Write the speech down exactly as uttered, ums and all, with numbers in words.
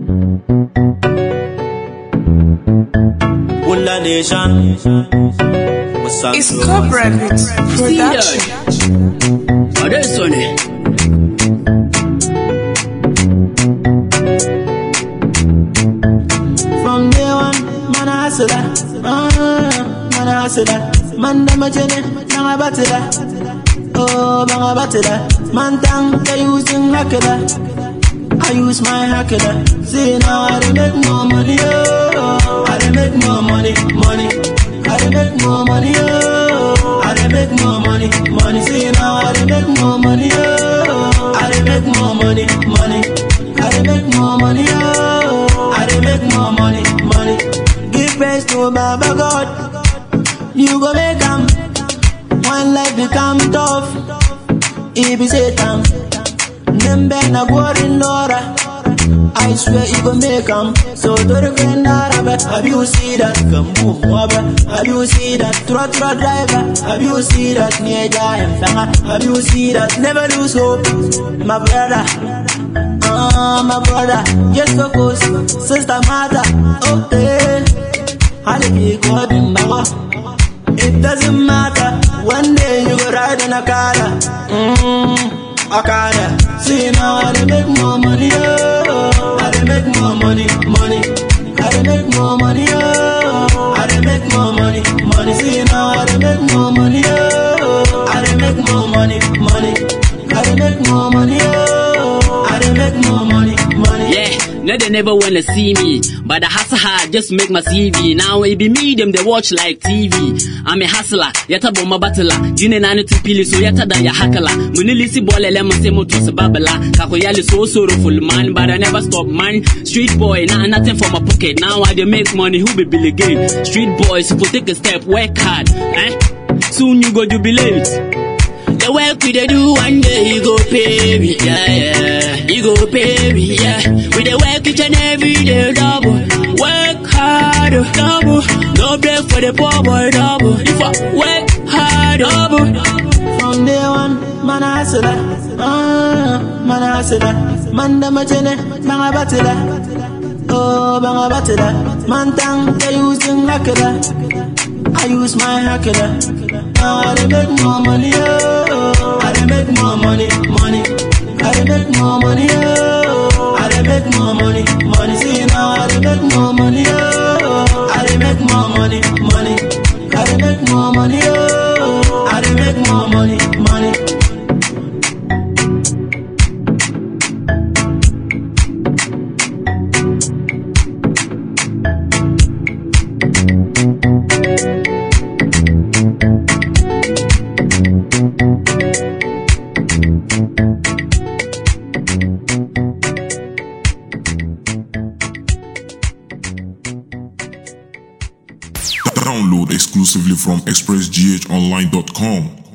Wula Nation. It's corporate production. Oh, this one. From day one, man I hustle that. Ah, man I hustle that. Man dem a chene, bang a battle that. Oh, bang a battle that. Man tang, they using hacker that. I use my hacker that. See now I dey make more money, oh. I dey make more money, money. I dey make more money, oh. I dey make more money, money. See now I dey make more money, oh. I dey make more money, money. I dey make more money, oh. I dey make more money, money. Give praise to Baba God. You go make 'em. When life become tough, it be Satan. Them ben a boring Laura. I swear you gon' make 'em. So to the friend Arabe, have you see that? Come move over. Have you see that? Trot trot driver. Have you see that? Neja and Fanga. Have you see that? Never lose hope, my brother. Ah, uh, my brother. Just focus, sister mother. Okay. Haliki God in Bawa. It doesn't matter. One day you go ride in a car. Mmm, a car. See now I dey make more money, oh. I dey make more money, money. I dey make more money, oh. I dey make more money, money. See now I dey make more money, oh. I dey make more money, money. I dey make more money, oh. I dey make more money, money. Yeah, no they never wanna see me, but I hustle hard just make my C V. Now it be me them they watch like T V. I'm a hustler, yata bomba battler. Jine nani tupili so yata da ya hakala. Munilisi bole lemon se moto se babala. Kakoyali so sorrowful man, but I never stop man. Street boy, nah nothing for my pocket. Now I dey make money, who be Billy Gates? Street boys, if you take a step, work hard, eh? Soon you go jubilate. The work we dey do one day you go pay me, yeah, yeah. You go pay me, yeah. We dey work each and every day double. Work hard, double. No break for the poor boy double. If I work hard, double. From day one, man I hustle that. Ah, man I hustle that. Man dem a chene, bang a battle that. Oh, bang a battle that. Man tang, they using hacker that. I use my hacker that. Now I dey make more money, oh. I dey make more money, money. I dey make more money, oh. I dey make more money, money. See now I dey make more money, oh. I dey make more money, money. I dey make more money, oh. I dey make more money, money. Download exclusively from express g h online dot com.